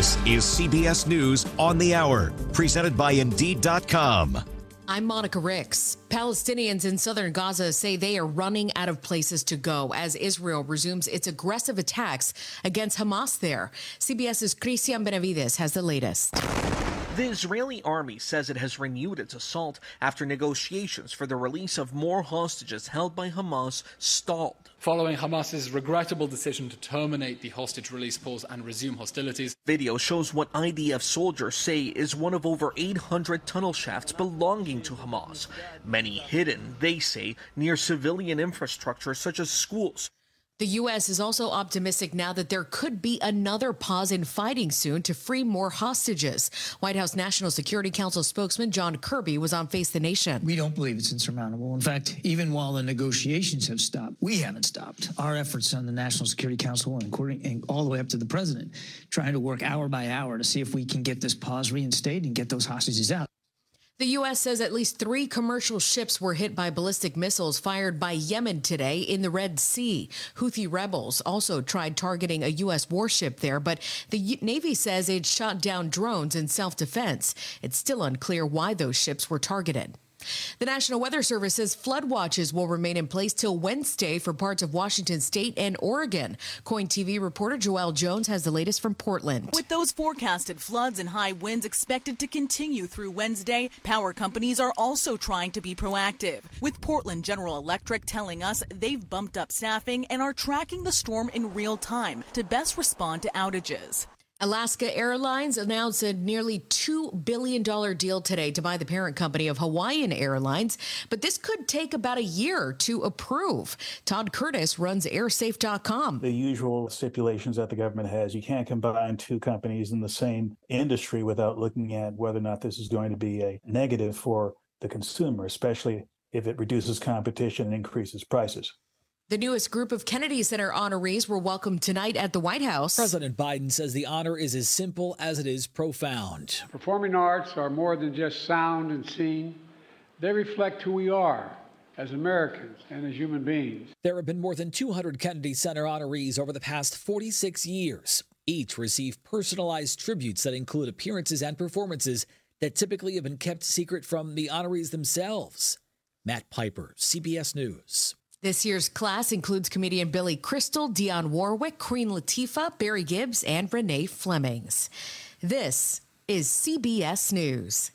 This is CBS News on the Hour, presented by Indeed.com. I'm Monica Ricks. Palestinians in southern Gaza say they are running out of places to go as Israel resumes its aggressive attacks against Hamas there. CBS's Christian Benavides has the latest. The Israeli army says it has renewed its assault after negotiations for the release of more hostages held by Hamas stalled. Following Hamas's regrettable decision to terminate the hostage release pause and resume hostilities. Video shows what IDF soldiers say is one of over 800 tunnel shafts belonging to Hamas, many hidden, they say, near civilian infrastructure such as schools. The U.S. is also optimistic now that there could be another pause in fighting soon to free more hostages. White House National Security Council spokesman John Kirby was on Face the Nation. We don't believe it's insurmountable. In fact, even while the negotiations have stopped, we haven't stopped. Our efforts on the National Security Council and all the way up to the president, trying to work hour by hour to see if we can get this pause reinstated and get those hostages out. The U.S. says at least 3 commercial ships were hit by ballistic missiles fired by Yemen today in the Red Sea. Houthi rebels also tried targeting a U.S. warship there, but the Navy says it shot down drones in self-defense. It's still unclear why those ships were targeted. The National Weather Service says flood watches will remain in place till Wednesday for parts of Washington state and Oregon. KOIN TV reporter Joelle Jones has the latest from Portland. With those forecasted floods and high winds expected to continue through Wednesday, power companies are also trying to be proactive. With Portland General Electric telling us they've bumped up staffing and are tracking the storm in real time to best respond to outages. Alaska Airlines announced a nearly $2 billion deal today to buy the parent company of Hawaiian Airlines, but this could take about a year to approve. Todd Curtis runs airsafe.com. The usual stipulations that the government has, you can't combine 2 companies in the same industry without looking at whether or not this is going to be a negative for the consumer, especially if it reduces competition and increases prices. The newest group of Kennedy Center honorees were welcomed tonight at the White House. President Biden says the honor is as simple as it is profound. Performing arts are more than just sound and scene. They reflect who we are as Americans and as human beings. There have been more than 200 Kennedy Center honorees over the past 46 years. Each receive personalized tributes that include appearances and performances that typically have been kept secret from the honorees themselves. Matt Piper, CBS News. This year's class includes comedian Billy Crystal, Dionne Warwick, Queen Latifah, Barry Gibbs, and Renee Flemings. This is CBS News.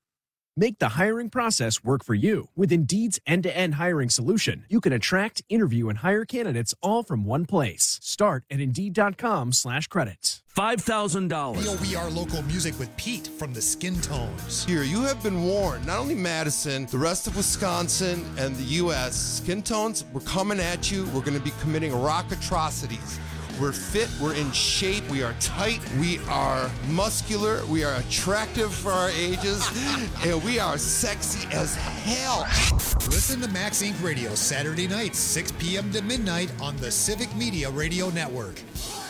Make the hiring process work for you. With Indeed's end-to-end hiring solution, you can attract, interview, and hire candidates all from one place. Start at Indeed.com/credits. $5,000. We are local music with Pete from the Skin Tones. Here, you have been warned. Not only Madison, the rest of Wisconsin and the U.S. Skin Tones, we're coming at you. We're going to be committing rock atrocities. We're fit, we're in shape, we are tight, we are muscular, we are attractive for our ages, and we are sexy as hell. Listen to Max Inc. Radio Saturday nights, 6 p.m. to midnight on the Civic Media Radio Network.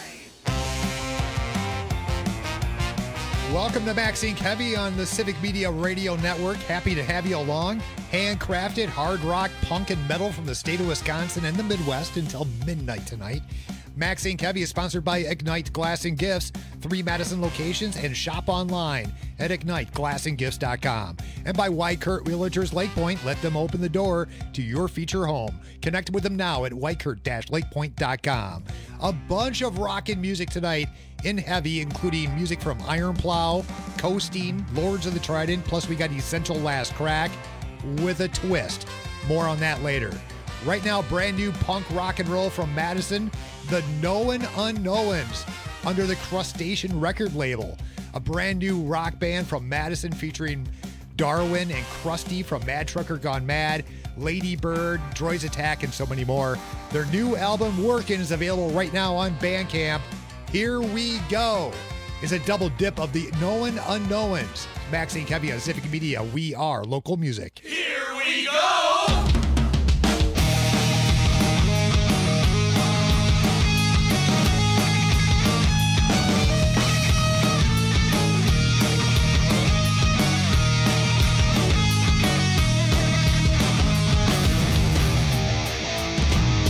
Welcome to Max Inc. Heavy on the Civic Media Radio Network. Happy to have you along. Handcrafted hard rock, punk, and metal from the state of Wisconsin and the Midwest until midnight tonight. Max Inc. Heavy is sponsored by Ignite Glass and Gifts, 3 Madison locations, and shop online at IgniteGlassandGifts.com. And by Whitekurt Realtors Lake Point, let them open the door to your future home. Connect with them now at Whitekurt-lakepoint.com. A bunch of rockin' music tonight in Heavy, including music from Iron Plow, Coasting, Lords of the Trident, plus we got Essential Last Crack with a twist. More on that later. Right now, brand new punk rock and roll from Madison, the Known Unknowns, under the Crustacean record label. A brand new rock band from Madison featuring Darwin and Krusty from Mad Trucker Gone Mad, Lady Bird, Droids Attack, and so many more. Their new album, Workin', is available right now on Bandcamp. Here We Go is a double dip of the Known Unknowns. Max Inc. Heavy on Civic Media. We are local music. Here we go!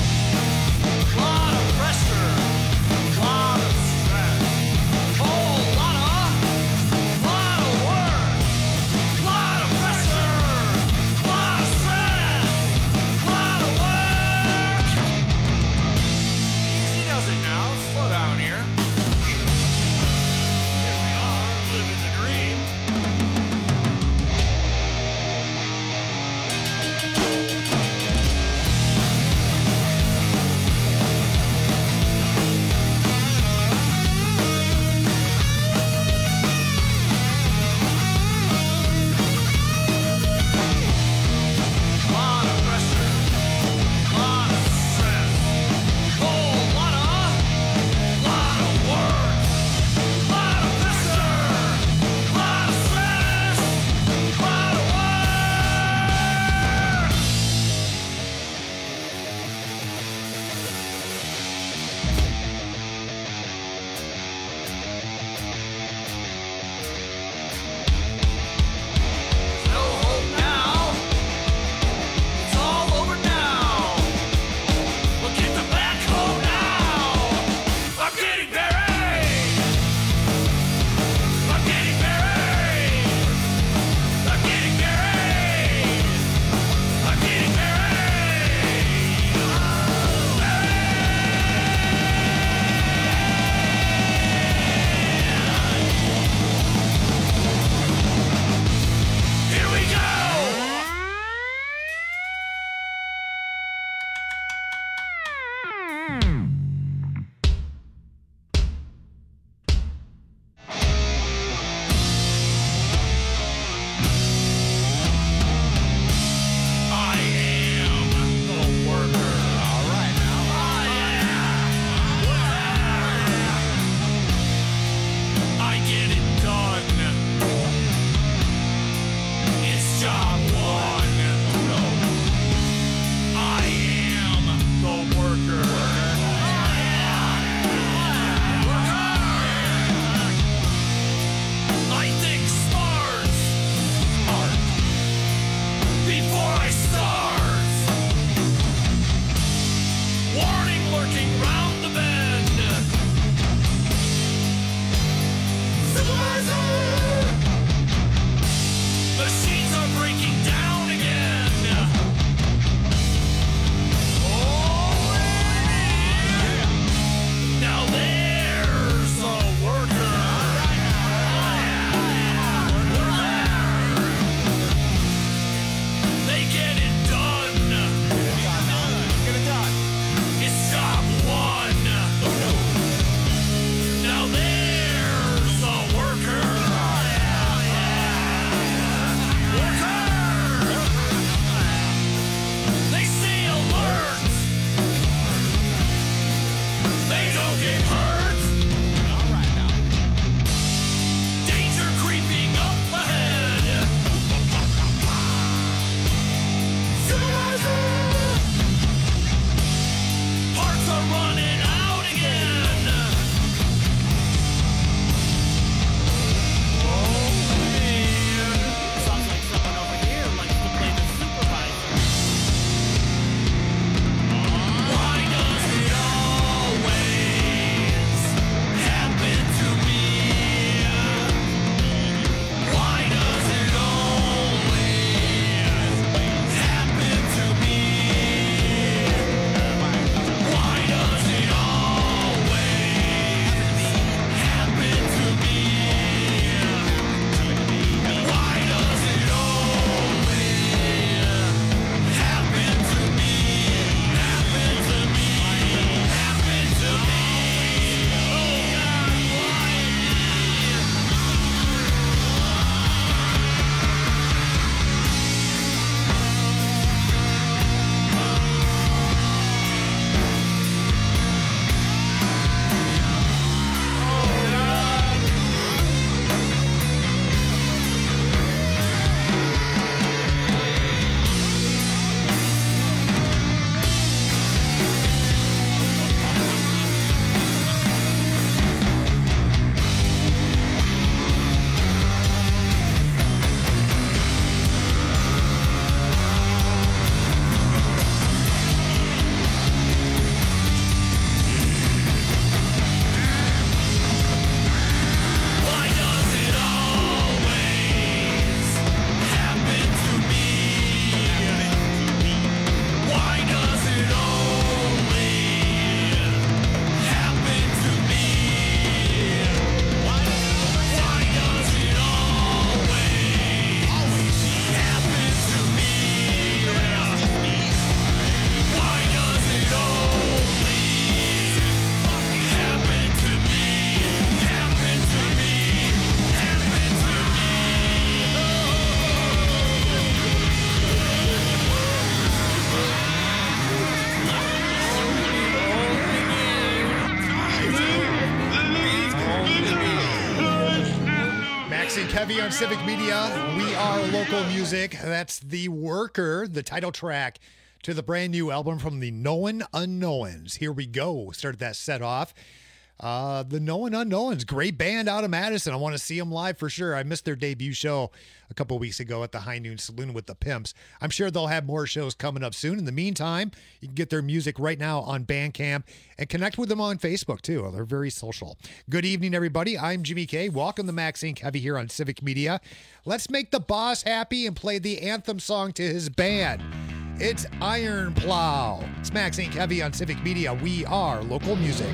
Cloud of pressure, cloud of stress, cold Kevy on Civic Media. We are local music. That's The Worker, the title track to the brand new album from the Known Unknowns. Here we go. Started that set off. The Known Unknowns, great band out of Madison. I want to see them live for sure. I missed their debut show a couple weeks ago at the High Noon Saloon with the Pimps. I'm sure they'll have more shows coming up soon. In the meantime, you can get their music right now on Bandcamp and connect with them on Facebook too. They're very social. Good evening, everybody. I'm Jimmy K. Welcome to Maxine Kevy here on Civic Media. Let's make the boss happy and play the anthem song to his band. It's Iron Plow. It's Maxine Kevy on Civic Media. We are local music.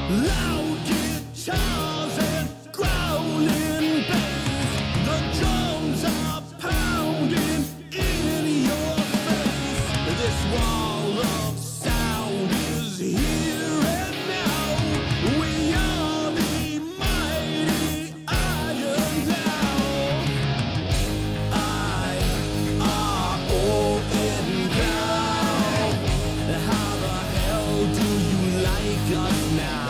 Loud guitars and growling bass. The drums are pounding in your face. This wall of sound is here and now. We are the mighty Iron Cloud. I-R-O-N Cloud. How the hell do you like us now?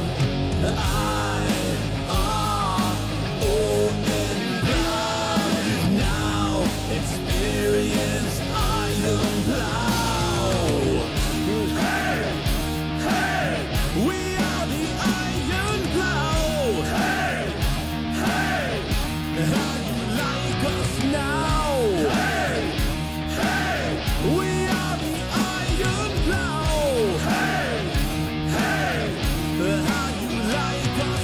I-R-O-N Cloud. Now experience Iron Cloud. Hey, hey, we are the Iron Cloud. Hey, hey, how you like us now? Hey, hey, we are the Iron Cloud. Hey, hey, how you like us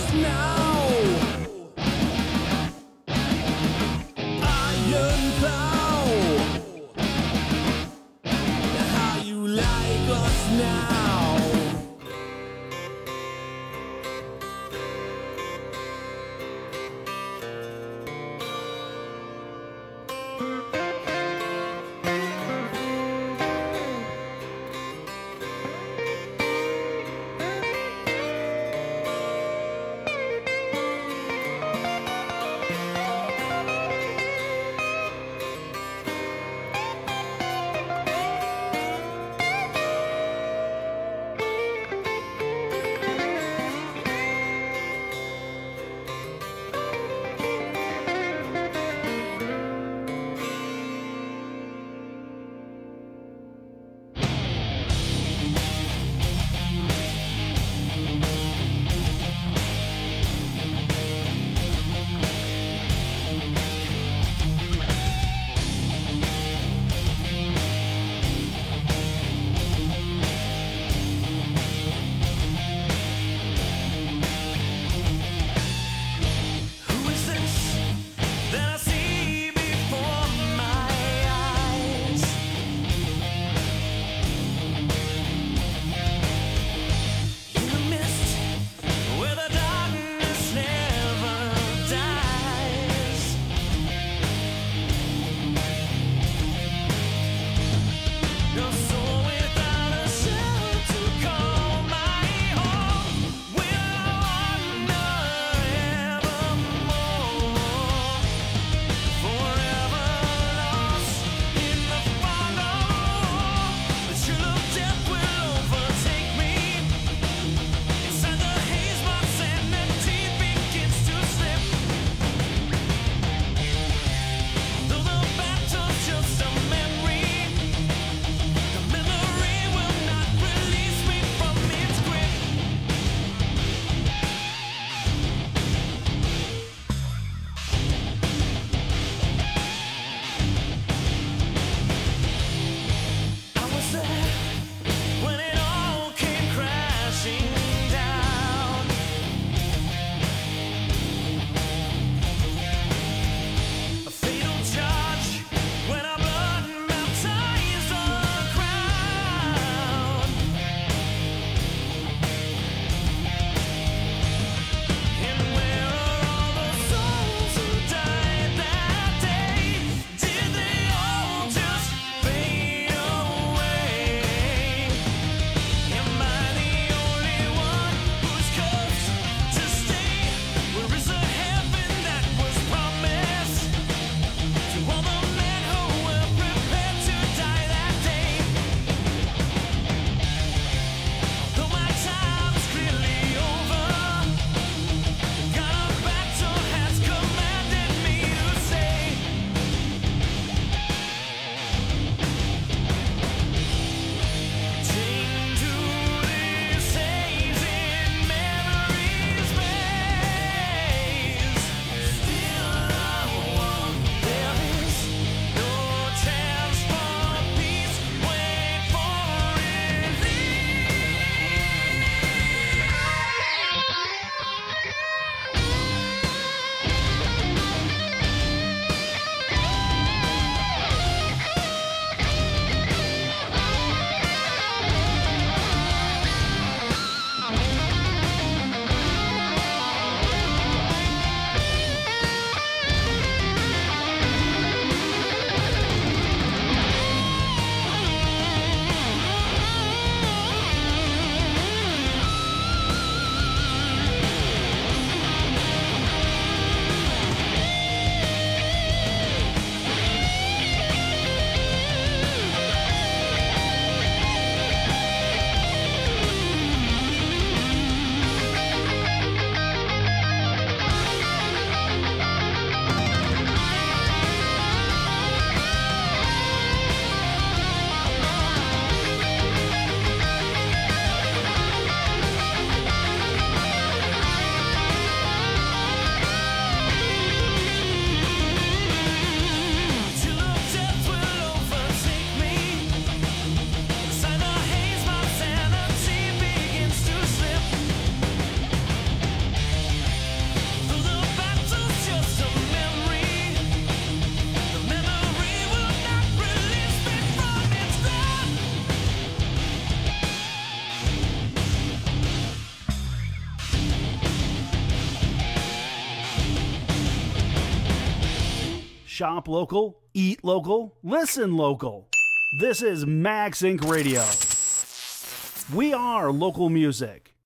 Shop local, eat local, listen local. This is Max Inc. Radio. We are local music.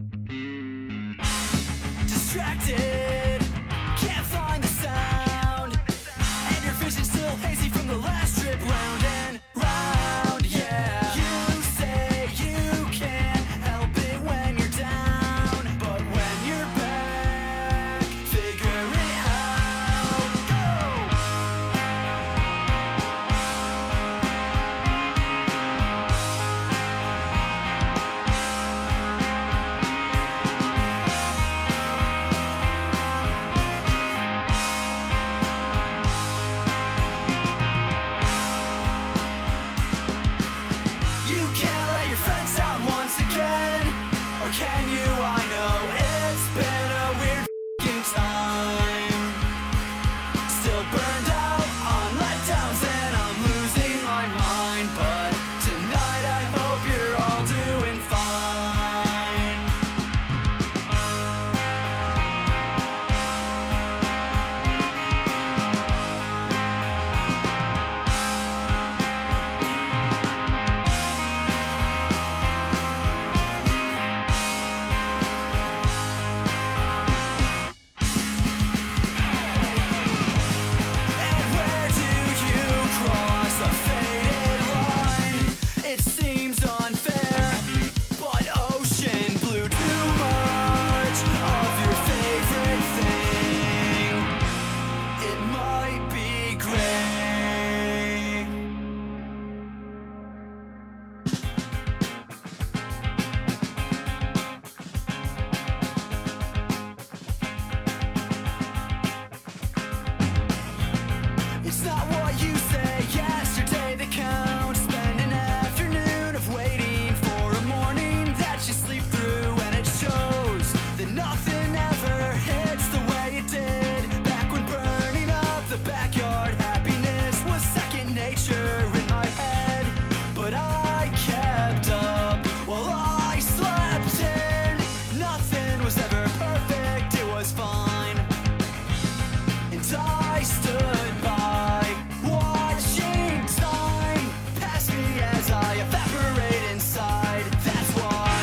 Distracted, can't find the sound, and your vision's still hazy from the last trip round and round. Yeah, you say you can't help it when you're down, but when you're back, figure it out. You can't let your friends down once again, or can you? I know it's been a weird f***ing time. Still burned out on letdowns and I'm losing my mind, but tonight I hope you're all doing fine. And where do you cross a faded line? It seems unfair, but ocean blue, too much of your favorite thing. It might be gray. It's not what you say yesterday that counts. Spend an afternoon of waiting for a morning that you sleep through, and it shows that nothing ever hits the way it did back when burning up the backyard. Happiness was second nature in my head, but I kept up while I slept in. Nothing was ever perfect, it was fine. And I stood by, watching time pass me as I evaporate inside. That's why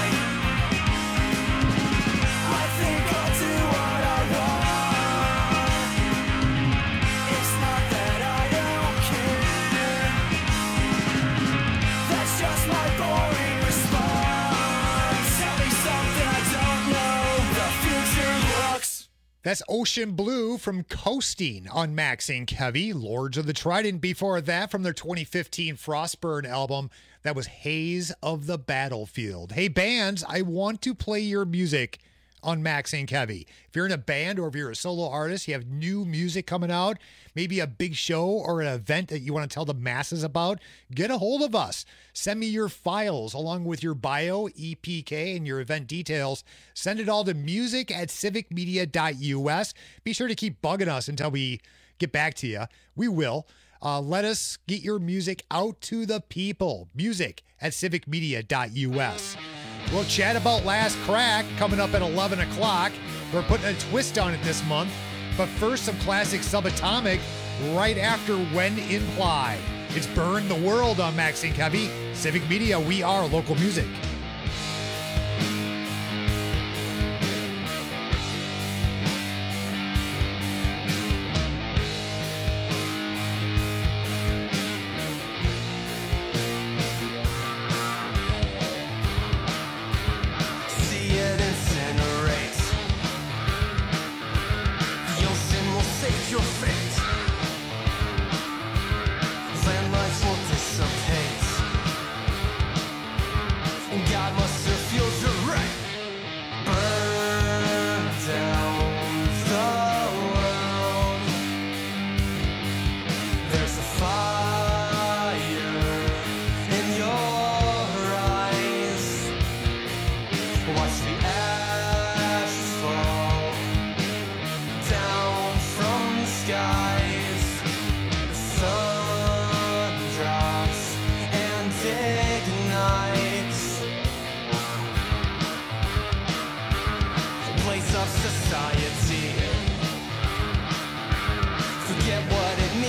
I think I'll do what I want. It's not that I don't care, that's just my boring response. Tell me something I don't know, the future looks. That's Ocean Blue from Coasting on Max Inc. Heavy. Lords of the Trident before that from their 2015 Frostburn album. That was Haze of the Battlefield. Hey, bands, I want to play your music on Max Inc. Heavy. If you're in a band or if you're a solo artist, you have new music coming out, maybe a big show or an event that you want to tell the masses about, get a hold of us. Send me your files along with your bio, EPK, and your event details. Send it all to music@civicmedia.us. Be sure to keep bugging us until we get back to you. We will. Let us get your music out to the people. Music@civicmedia.us. We'll chat about Last Crack coming up at 11 o'clock. We're putting a twist on it this month. But first, some classic Subatomic right after When Implied. It's Burn the World on Max Inc. Heavy. Civic Media, we are local music. See it incinerate. The ocean will save your fate. Landmines will dissipate. And God must have feel direct. Burn down the world. There's a fire in your eyes. Watch the ash fall down from the skies. The sun drops and ignites. Place of society. Forget what it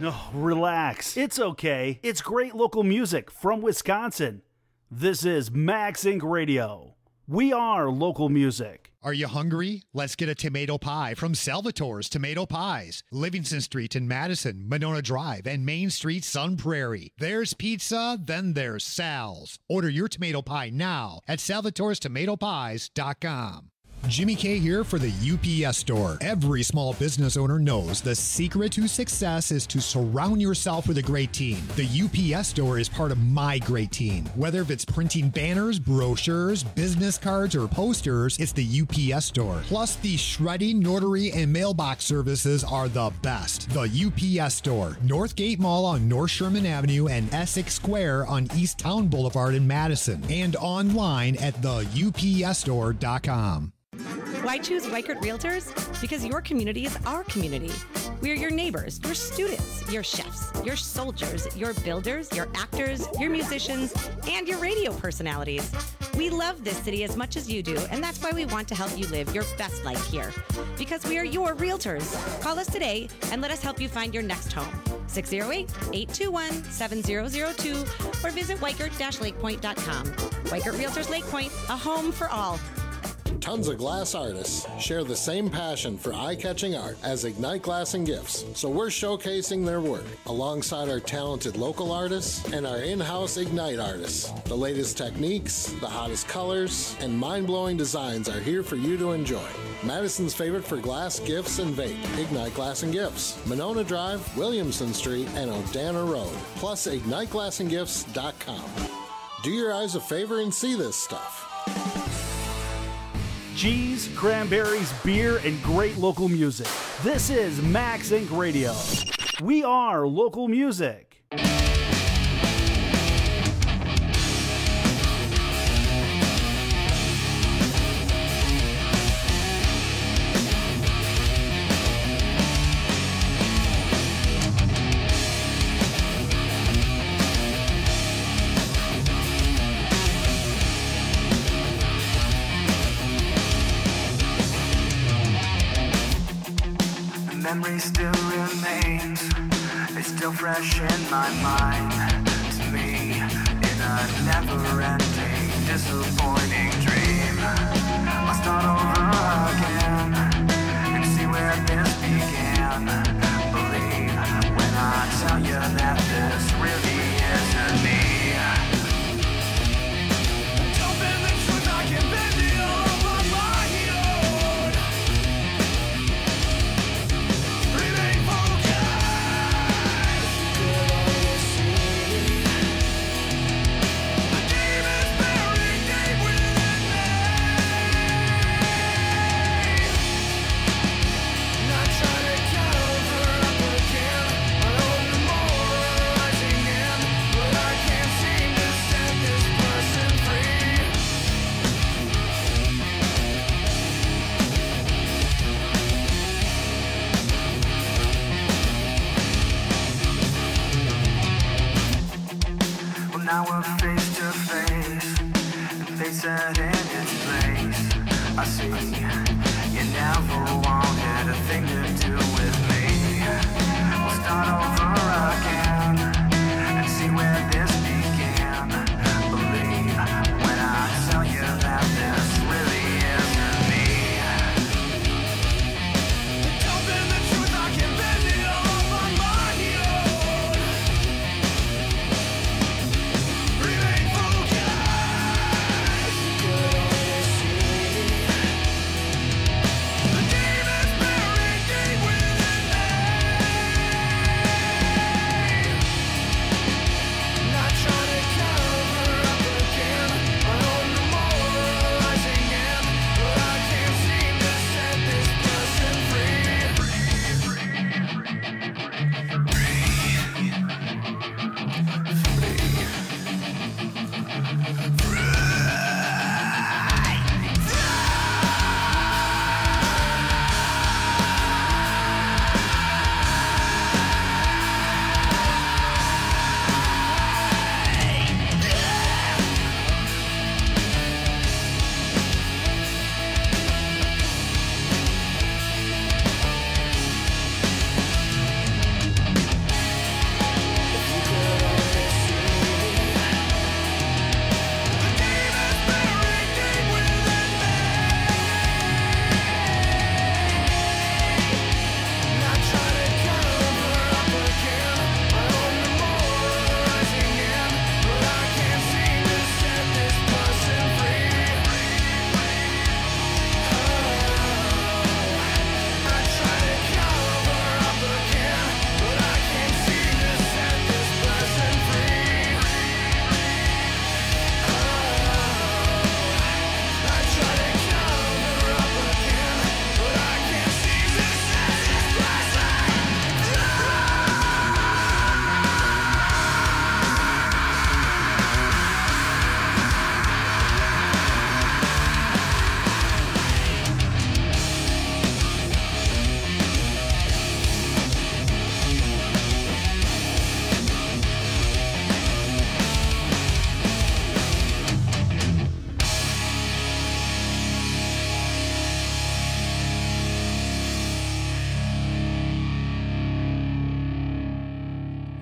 No, relax. It's okay. It's great local music from Wisconsin. This is Max Inc. Radio. We are local music. Are you hungry? Let's get a tomato pie from Salvatore's Tomato Pies. Livingston Street in Madison, Monona Drive, and Main Street, Sun Prairie. There's pizza, then there's Sal's. Order your tomato pie now at salvatorestomatopies.com. Jimmy K here for the UPS Store. Every small business owner knows the secret to success is to surround yourself with a great team. The UPS Store is part of my great team. Whether if it's printing banners, brochures, business cards, or posters, it's the UPS Store. Plus, the shredding, notary, and mailbox services are the best. The UPS Store. Northgate Mall on North Sherman Avenue and Essex Square on East Town Boulevard in Madison. And online at theupsstore.com. Why choose Weichert Realtors? Because your community is our community. We are your neighbors, your students, your chefs, your soldiers, your builders, your actors, your musicians, and your radio personalities. We love this city as much as you do, and that's why we want to help you live your best life here. Because we are your realtors. Call us today and let us help you find your next home. 608-821-7002 or visit Weichert-LakePoint.com. Weichert Realtors Lake Point, a home for all. Tons of glass artists share the same passion for eye-catching art as Ignite Glass and Gifts, so we're showcasing their work alongside our talented local artists and our in-house Ignite artists. The latest techniques, the hottest colors, and mind-blowing designs are here for you to enjoy. Madison's favorite for glass, gifts, and vape, Ignite Glass and Gifts, Monona Drive, Williamson Street, and Odana Road, plus IgniteGlassandGifts.com. Do your eyes a favor and see this stuff. Cheese, cranberries, beer, and great local music. This is Max Inc. Radio. We are local music. Memory still remains, it's still fresh in my mind. To me, in a never-ending, disappointing dream, I'll start over again and see where this began. Believe when I tell you that this really isn't me. Don't bend the truth, I can bend it all on my own. Now we're face to face, and they said in its place. I see you never wanted a thing to do with me. We'll start over again and see where this began. Believe when I tell you that this really isn't me. Don't bend the truth, I can bend it all on my own. Remain focused.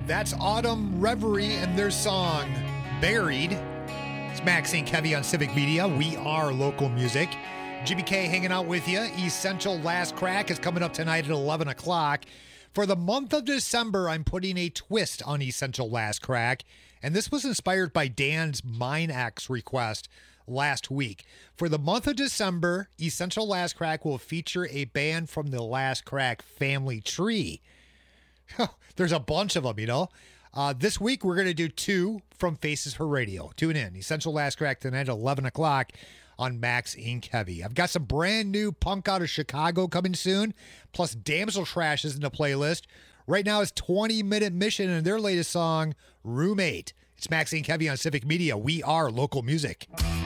That's Autumn Reverie and their song, Buried. It's Max St. Kevy on Civic Media. We are local music. Jimmy K hanging out with you. Essential Last Crack is coming up tonight at 11 o'clock. For the month of December, I'm putting a twist on Essential Last Crack, and this was inspired by Dan's Mine X request last week. For the month of December, Essential Last Crack will feature a band from the Last Crack family tree. There's a bunch of them, you know. This week, we're going to do 2 from Faces for Radio. Tune in. Essential Last Crack tonight at 11 o'clock on Max Inc. Heavy. I've got some brand new punk out of Chicago coming soon, plus Damsel Trash is in the playlist. Right now, it's 20-Minute Mission and their latest song, Roommate. It's Max Inc. Heavy on Civic Media. We are local music.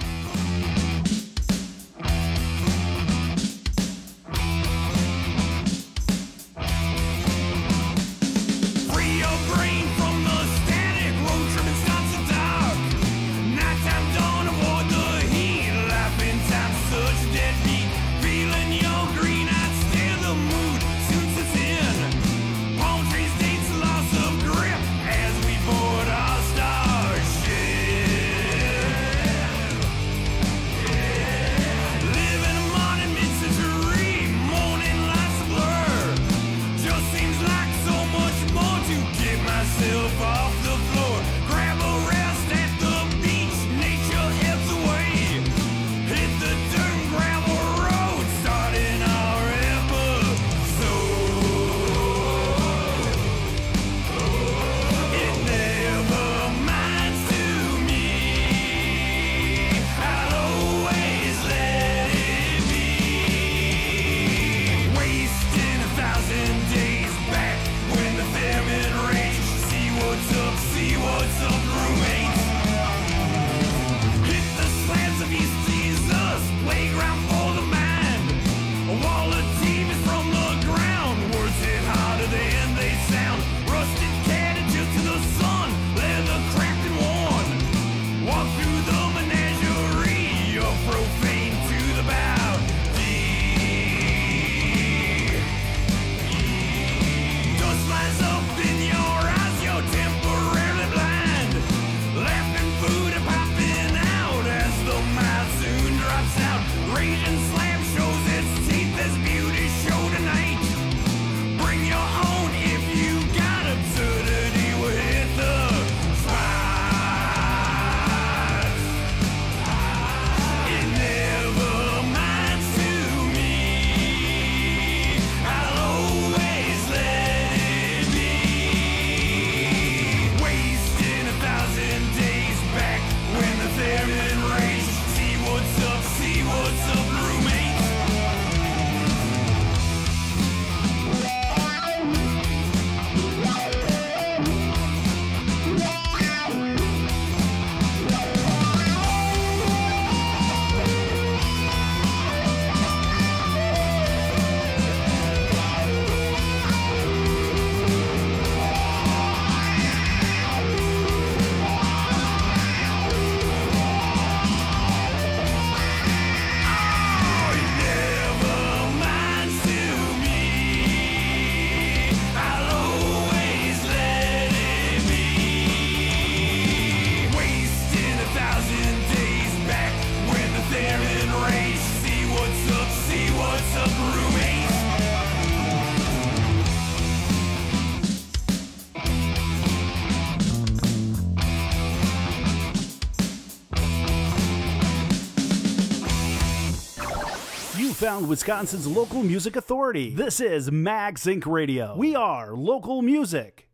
Found Wisconsin's local music authority. This is Max Inc. Radio. We are local music.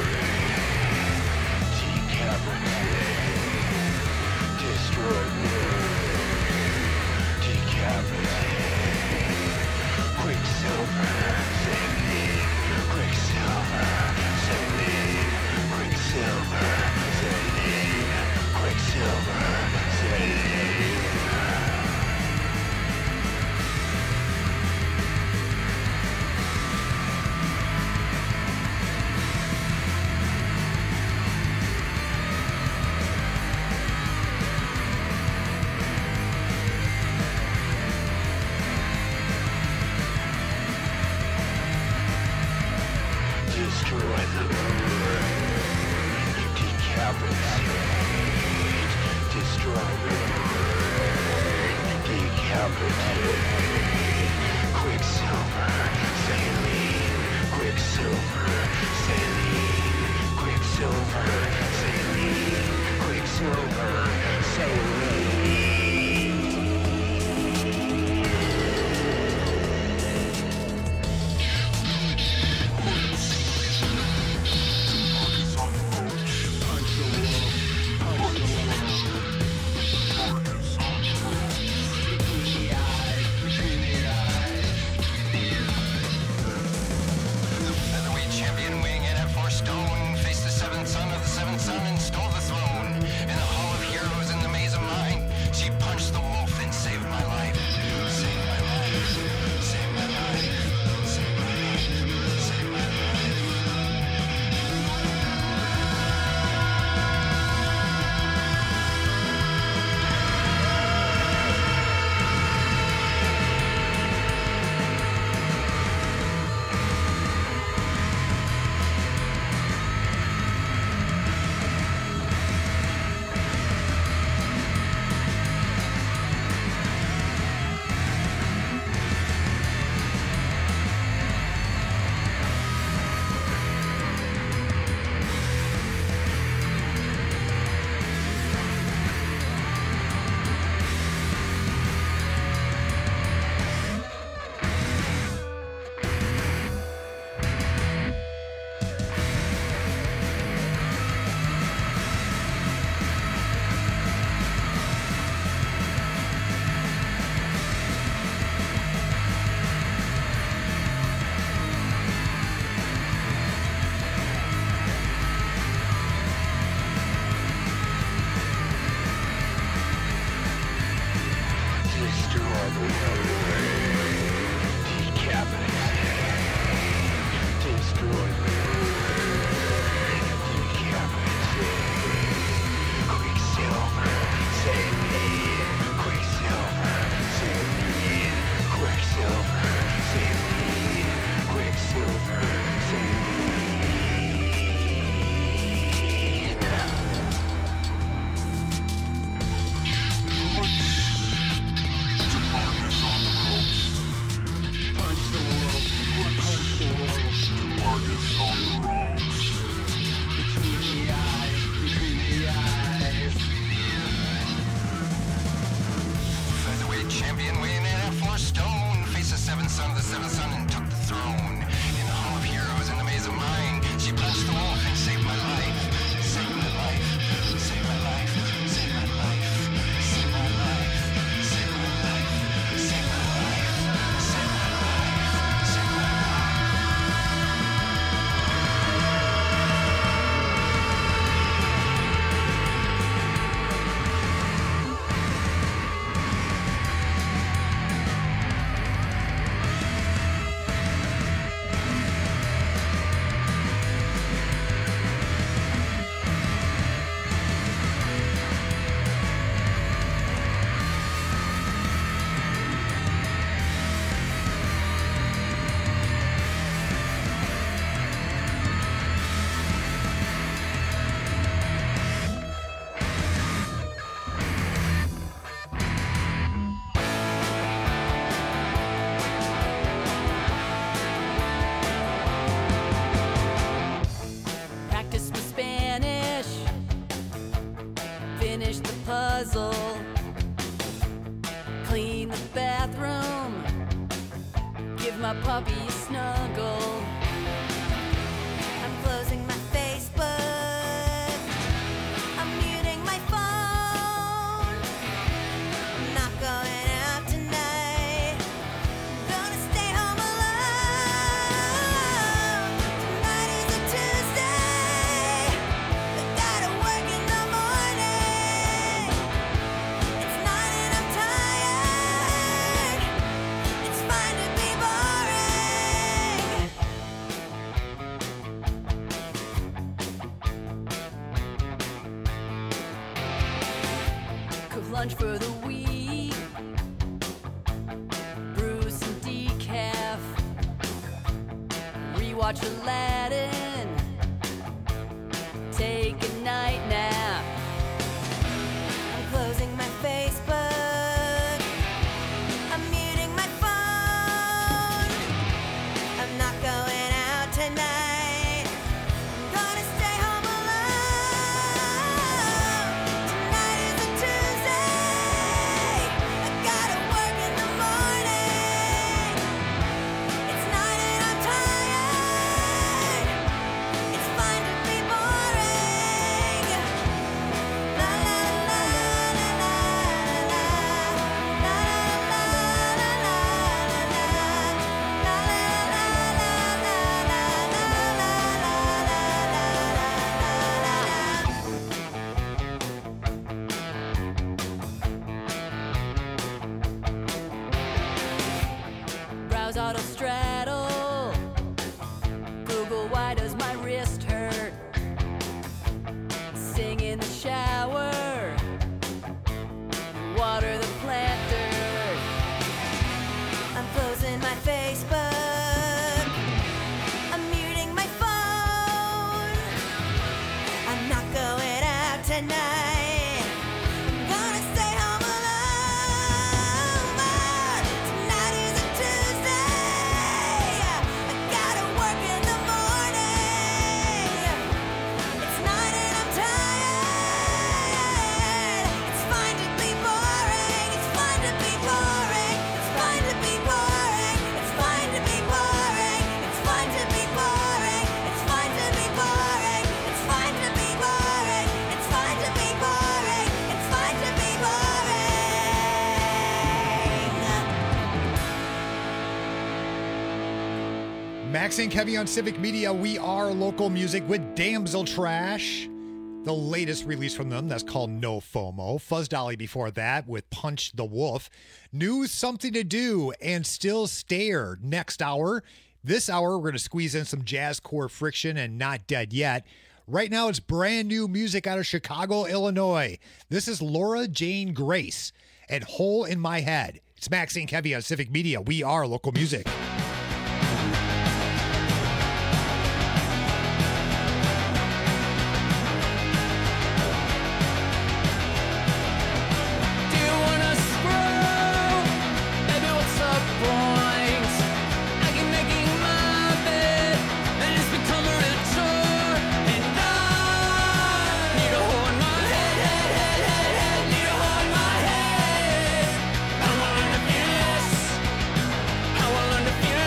Destroy me. my puppy a snuggle. I'm closing my Facebook. I'm muting my phone. I'm not going out tonight. Gonna stay home alone. Tonight is a Tuesday. But gotta work in the morning. It's 9 and I'm tired. It's fine to be boring. Cook lunch for the week. Brew some decaf. Rewatch Aladdin. Take a night nap. Car's auto straddle. Google, why does my wrist hurt? Sing in the shower. Water the planter. I'm closing my Facebook. I'm muting my phone. I'm not going out tonight. I'm gonna stay home alone. Tonight is a Tuesday. I gotta work in the morning. It's 9 and I'm tired. It's fine to be boring. It's fine to be boring. It's fine to be boring. It's fine to be boring. It's fine to be boring. It's fine to be boring. It's fine to be boring. It's fine to be boring. It's fine to be boring. Max and Kevy on Civic Media. We are local music with Damsel Trash. The latest release from them, that's called No FOMO. Fuzz Dolly before that with Punch the Wolf. News, Something to Do, and Still Stare. Next hour. This hour, we're going to squeeze in some jazzcore friction and Not Dead Yet. Right now, it's brand new music out of Chicago, Illinois. This is Laura Jane Grace and Hole in My Head. It's Max and Kevy on Civic Media. We are local music. Do you wanna scroll? Baby, what's the point? I keep making my bed, and it's become a real chore. And I need a hole in my head, need a hole in my head. I wanna learn to feel this. I wanna learn to feel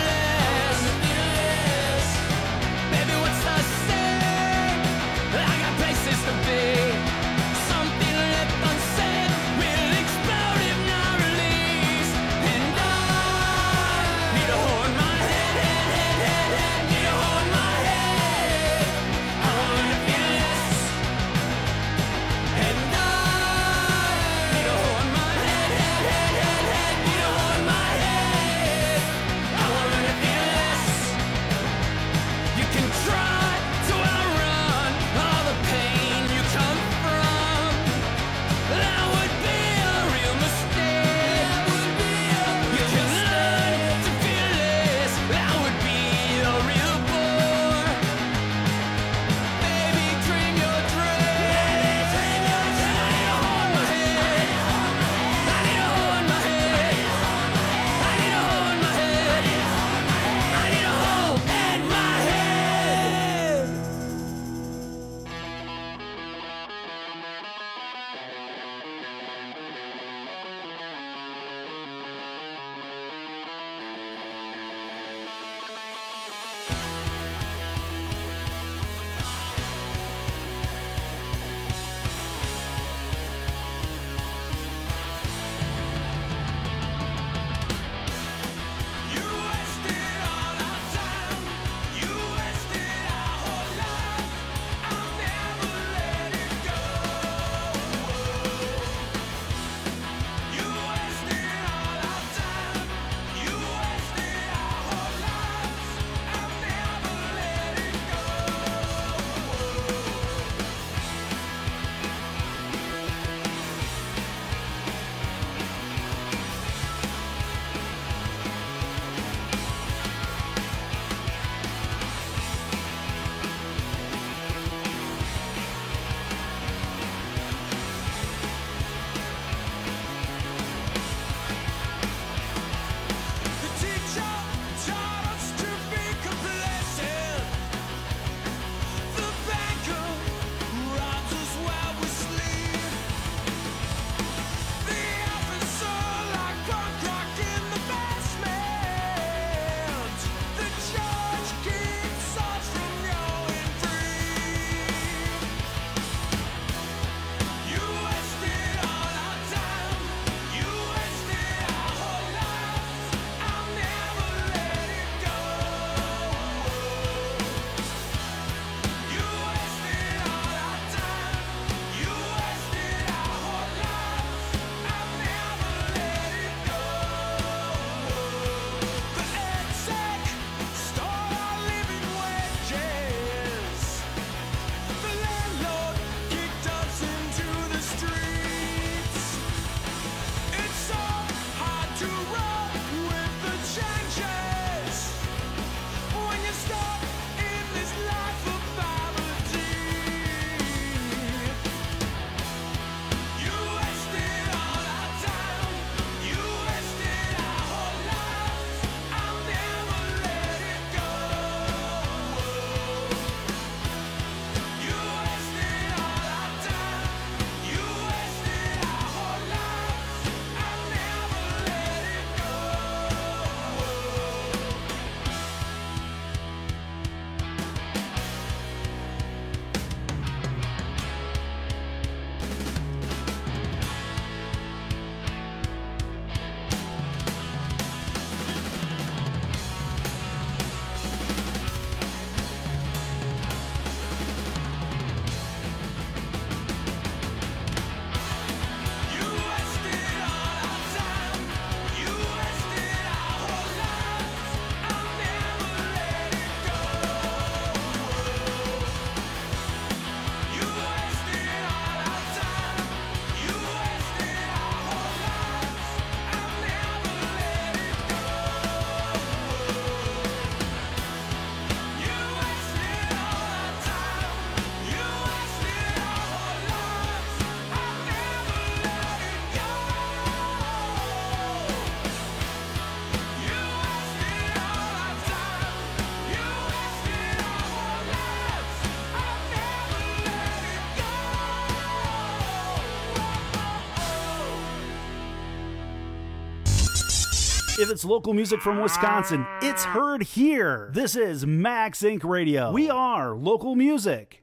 If it's local music from Wisconsin, it's heard here. This is Max Inc. Radio. We are local music.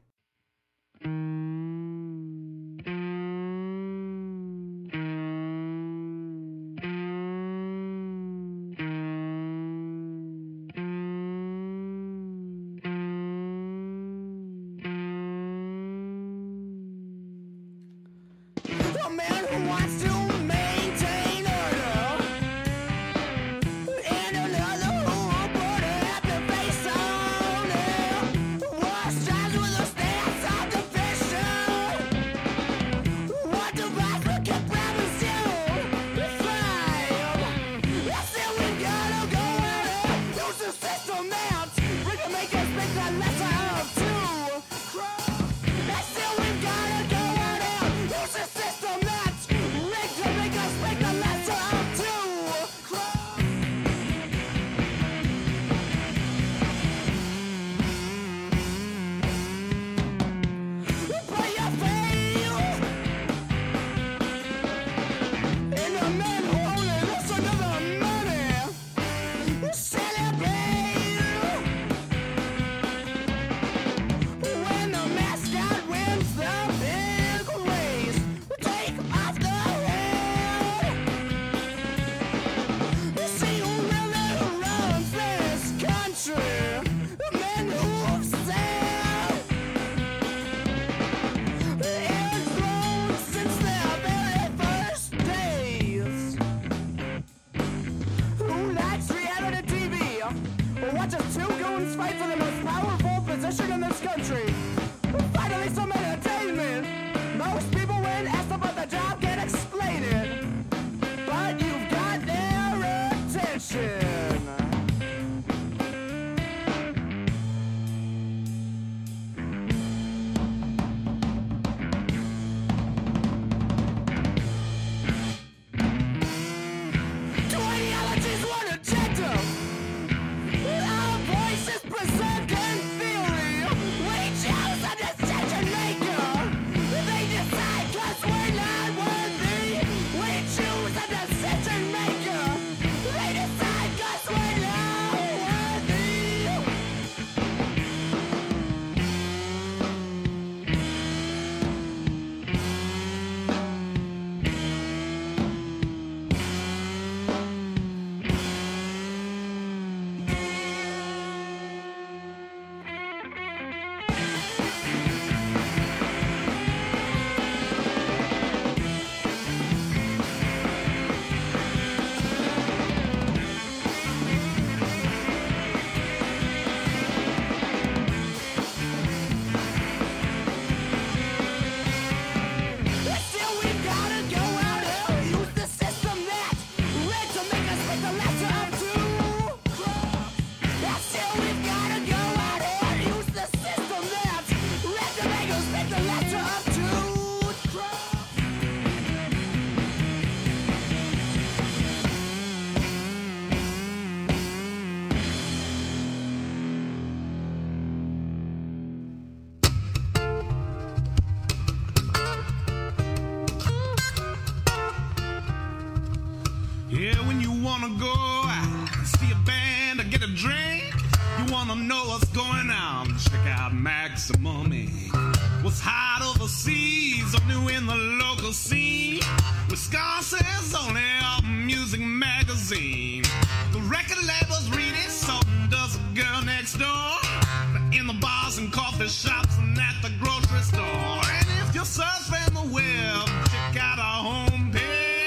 Yeah, when you wanna go out, see a band or get a drink, you wanna know what's going on, check out Maximum Inc. What's hot overseas or new in the local scene, Wisconsin's only music magazine. The record labels read it, so does a girl next door. In the bars and coffee shops and at the grocery store. And if you're surfing the web, check out our homepage,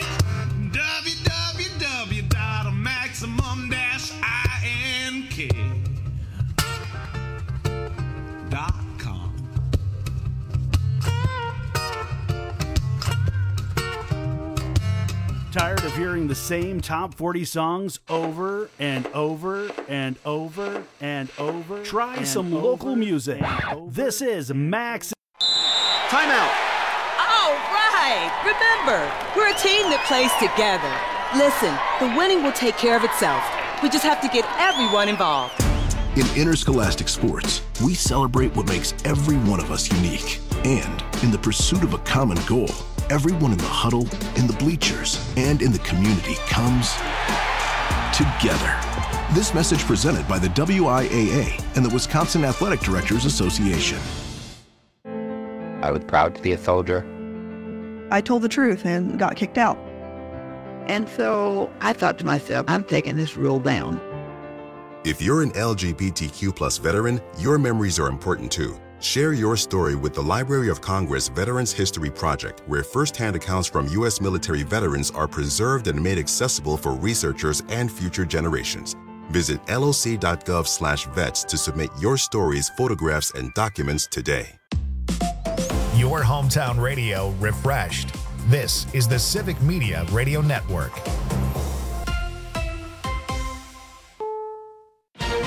www.maximum-ink.com. Tired of hearing the same top 40 songs over and over and over and over? Try some local music. This is Max. Timeout. All right. Remember, we're a team that plays together. Listen, the winning will take care of itself. We just have to get everyone involved. In interscholastic sports, we celebrate what makes every one of us unique. And in the pursuit of a common goal, everyone in the huddle, in the bleachers, and in the community comes together. This message presented by the WIAA and the Wisconsin Athletic Directors Association. I was proud to be a soldier. I told the truth and got kicked out. And so I thought to myself, I'm taking this rule down. If you're an LGBTQ+ veteran, your memories are important too. Share your story with the Library of Congress Veterans History Project, where firsthand accounts from U.S. military veterans are preserved and made accessible for researchers and future generations. Visit loc.gov/vets to submit your stories, photographs, and documents today. Your hometown radio refreshed. This is the Civic Media Radio Network.